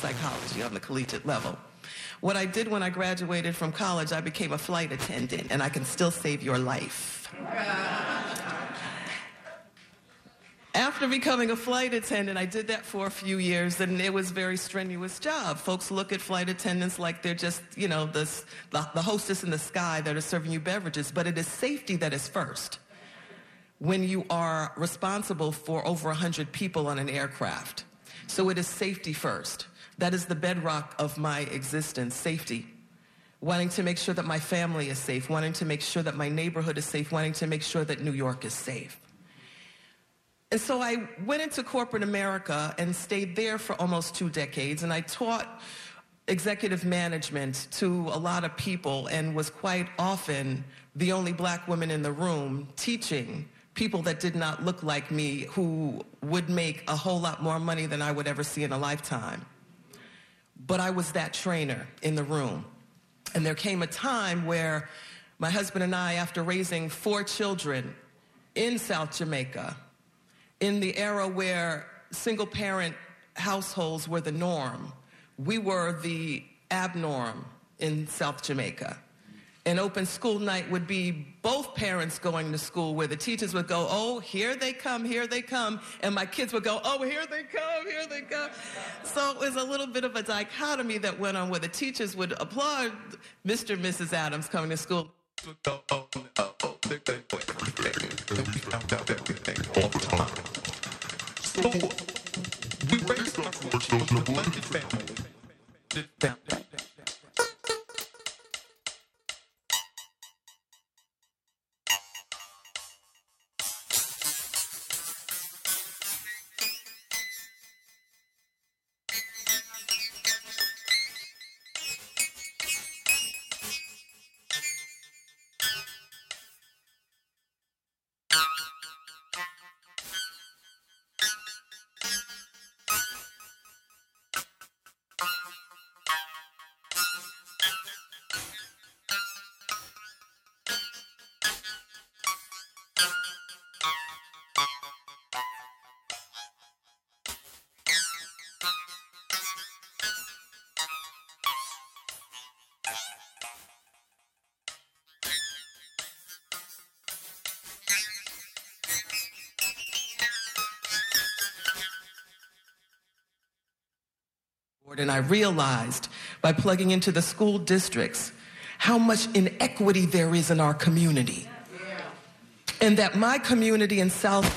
psychology on the collegiate level. What I did when I graduated from college, I became a flight attendant, and I can still save your life. After becoming a flight attendant, I did that for a few years, and it was a very strenuous job. Folks look at flight attendants like they're just, you know, the hostess in the sky that are serving you beverages, but it is safety that is first when you are responsible for over 100 people on an aircraft. So it is safety first. That is the bedrock of my existence, safety. Wanting to make sure that my family is safe, wanting to make sure that my neighborhood is safe, wanting to make sure that New York is safe. And so I went into corporate America and stayed there for almost 2 decades, and I taught executive management to a lot of people and was quite often the only black woman in the room teaching people that did not look like me who would make a whole lot more money than I would ever see in a lifetime. But I was that trainer in the room. And there came a time where my husband and I, after raising 4 children in South Jamaica, in the era where single-parent households were the norm, we were the abnorm in South Jamaica. An open school night would be both parents going to school, where the teachers would go, oh, here they come, and my kids would go, oh, here they come. So it was a little bit of a dichotomy that went on, where the teachers would applaud Mr. and Mrs. Adams coming to school. So we raised our children in a blended family. And I realized by plugging into the school districts how much inequity there is in our community. And that my community in South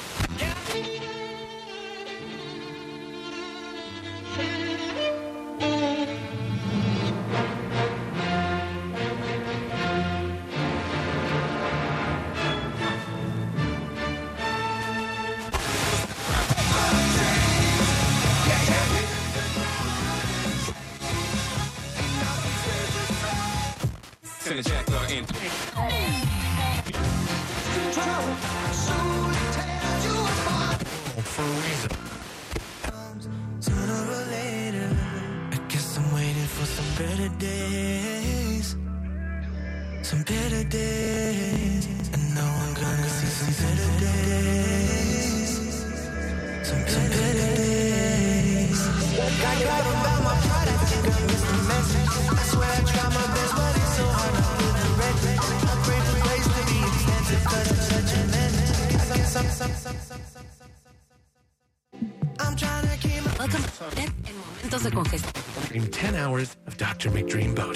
In 10 hours of Dr. McDream Boat.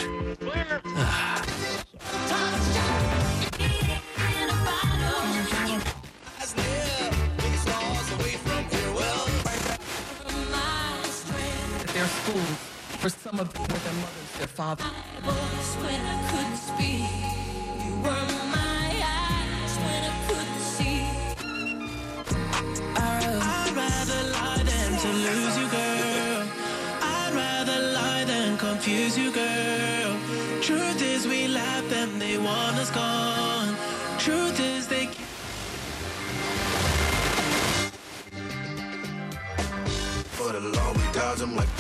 Their schools, for some of them were their mothers, their fathers. When I couldn't speak, you were my eyes when I couldn't see. I'd rather lie than to lose you, girl. I'd rather lie than confuse you, girl. Truth is we laugh and they want us gone. Truth is they can't. For the long dodge, I'm like.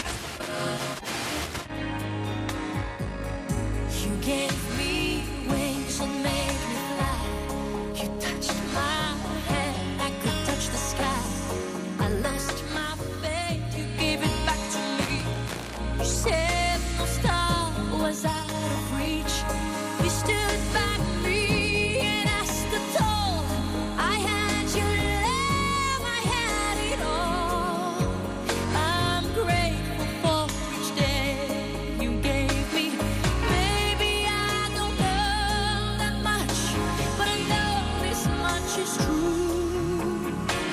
You gave me wings and made me fly. You touched my hand, I could touch the sky. I lost my faith, you gave it back to me. was out of reach. You stood by me and I stood tall. I had your love, I had it all. I'm grateful for each day you gave me. Maybe I don't know that much, but I know this much is true.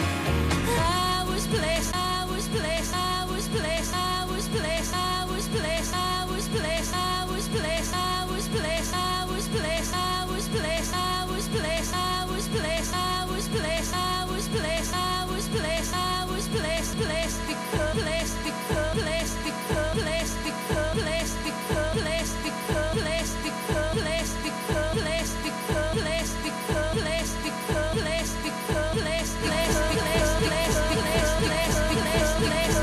I was blessed, I was blessed, I was blessed, I was blessed, I was blessed, I was blessed, I was blessed, I was blessed, I was blessed, I was blessed, I was blessed, I was blessed, I was blessed, I was blessed, I was blessed, I was blessed, blessed because blessed because blessed because blessed because blessed because blessed because blessed because blessed because blessed because blessed because blessed because blessed because blessed blessed blessed blessed blessed blessed blessed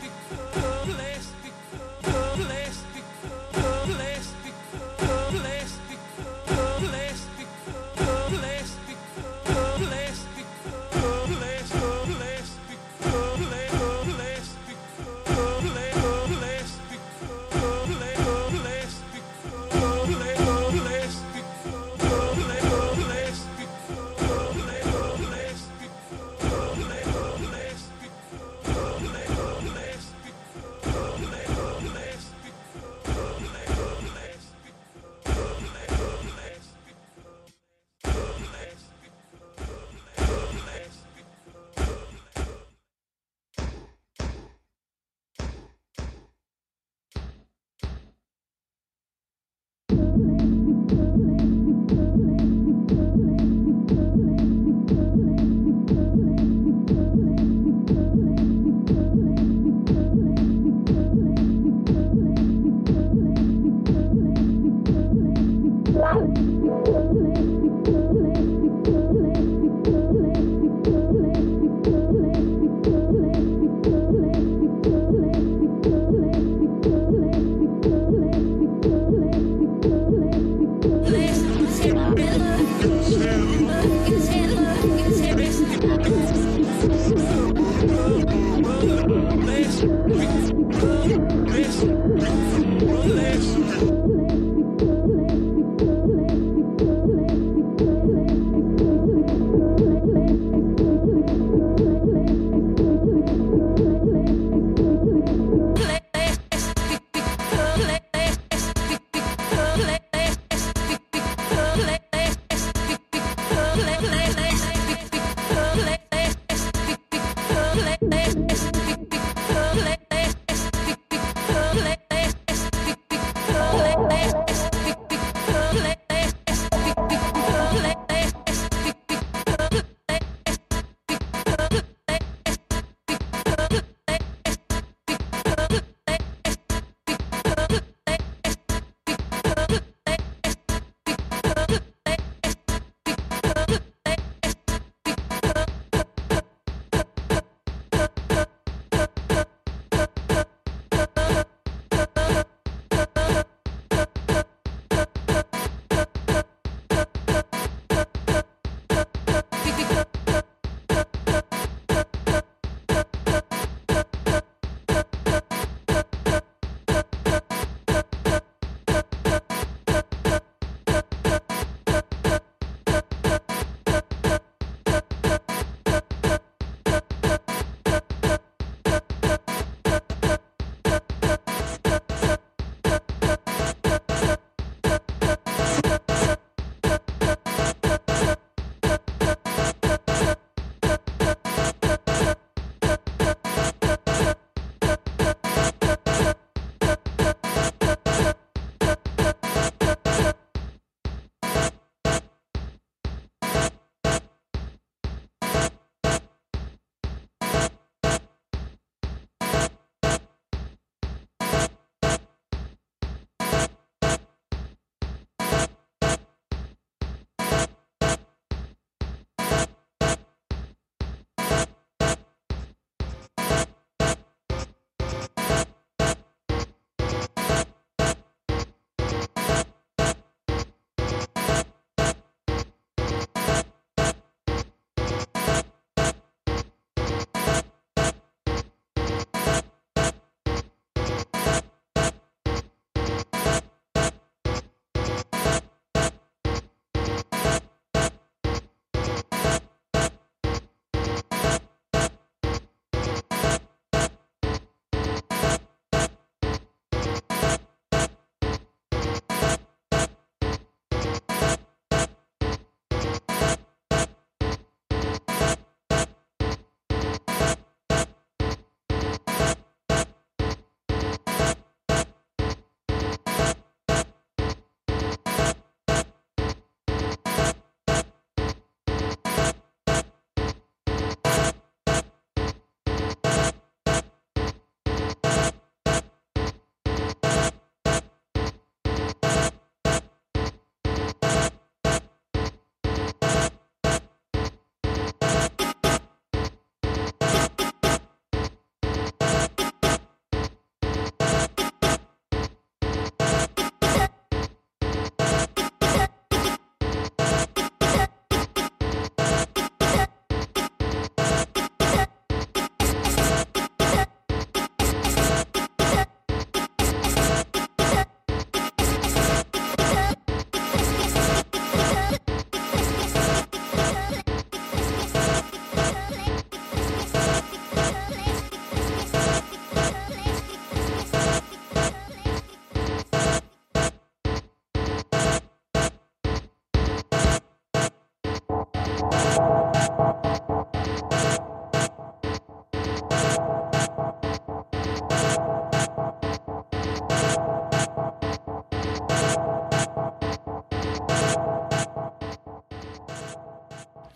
Blessed,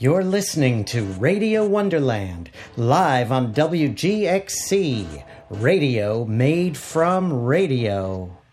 You're listening to Radio Wonderland, live on WGXC, radio made from radio.